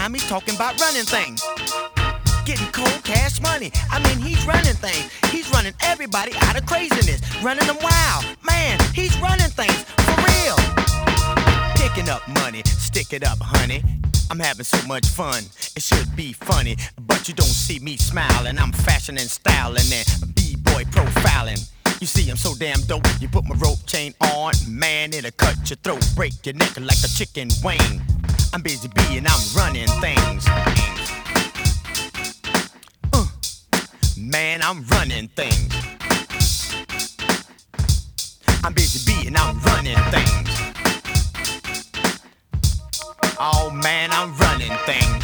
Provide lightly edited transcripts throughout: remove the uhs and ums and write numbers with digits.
time he's talking about running things. Getting cold cash money. I mean, he's running things. He's running everybody out of craziness. Running them wild. Man, he's running things for real. Picking up money, stick it up, honey. I'm having so much fun, it should be funny. But you don't see me smiling. I'm fashion and styling and b-boy profiling. You see, I'm so damn dope. You put my rope chain on, man, it'll cut your throat, break your neck like a chicken wing. I'm Busy Bee and I'm running things. Man, I'm running things. I'm Busy Bee and I'm running things. Oh man, I'm running things.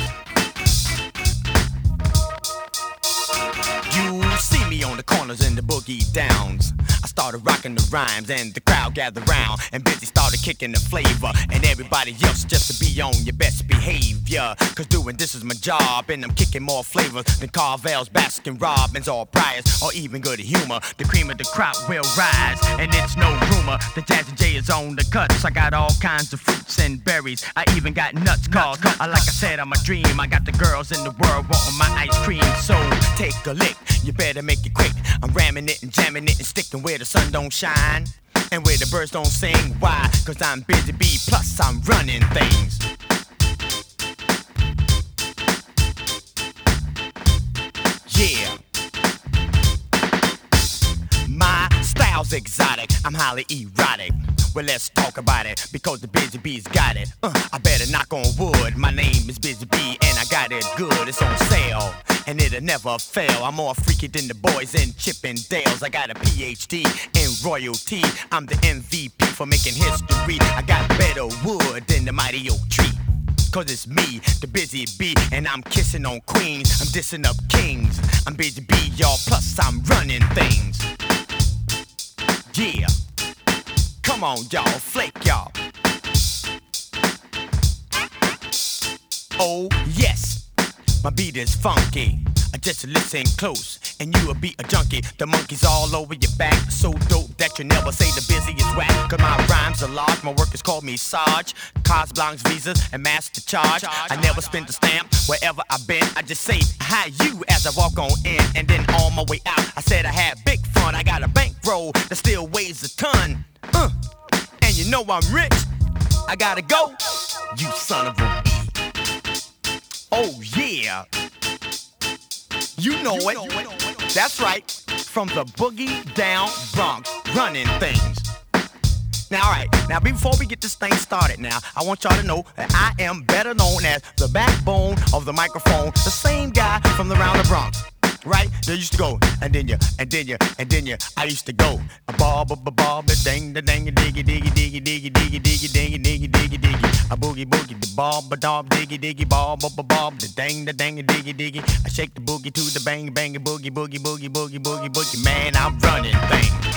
You see me on the corners and the boogie downs. I started rocking the rhymes and the crowd gathered round, and Busy started kicking the flavor, and everybody else just to be on your best behavior. Cause doing this is my job, and I'm kicking more flavors than Carvel's, Baskin Robbins, or Priors, or even Good Humor. The cream of the crop will rise, and it's no rumor. The Jazzy J is on the cuts. I got all kinds of fruits and berries. I even got nuts, cause like I said, I'm a dream. I got the girls in the world wanting my ice cream. So take a lick, you better make it quick. I'm ramming it and jamming it and sticking where the sun don't shine and where the birds don't sing. Why? Cause I'm Busy Bee, plus I'm running things. Yeah. My style's exotic, I'm highly erotic. Well, let's talk about it, because the Busy Bee's got it. I better knock on wood. My name is Busy Bee, and I got it good. It's on sale, and it'll never fail. I'm more freaky than the boys in Chippendales. I got a PhD in royalty. I'm the MVP for making history. I got better wood than the mighty oak tree. Cause it's me, the Busy Bee, and I'm kissing on queens. I'm dissing up kings. I'm Busy Bee, y'all, plus I'm running things. Yeah. Come on, y'all, flake y'all. Oh, yes, my beat is funky. Just listen close, and you'll be a junkie. The monkeys all over your back, so dope that you never say the Busy is whack. Cause my rhymes are large, my workers call me Sarge. Cars, blancs, visas, and master charge. I never spend a stamp wherever I've been. I just say hi you as I walk on in, and then on my way out, I said I had big fun. I got a bankroll that still weighs a ton. And you know I'm rich. I gotta go, you son of a bee. Oh yeah. You know it. That's right. From the boogie down Bronx, running things. Now, alright, now before we get this thing started now, I want y'all to know that I am better known as the backbone of the microphone, the same guy from around the Bronx. Right? They used to go, and then you, I used to go. A bob, a ding, the ding, diggy, diggy, diggy, diggy, diggy, diggy, diggy, diggy, diggy, diggy. A boogie, the bob, a dob, diggy, diggy, bob, the ding, diggy, diggy. I shake the boogie to the bang, bang, boogie, boogie, boogie, boogie, boogie, boogie. Man, I'm running things.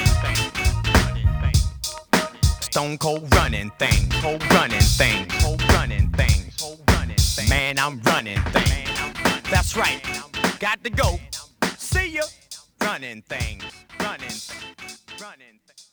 Stone cold running things, cold running things, cold running things, cold running things. Man, I'm running things. That's right. Got to go. See ya. Running things. Running things. Running things.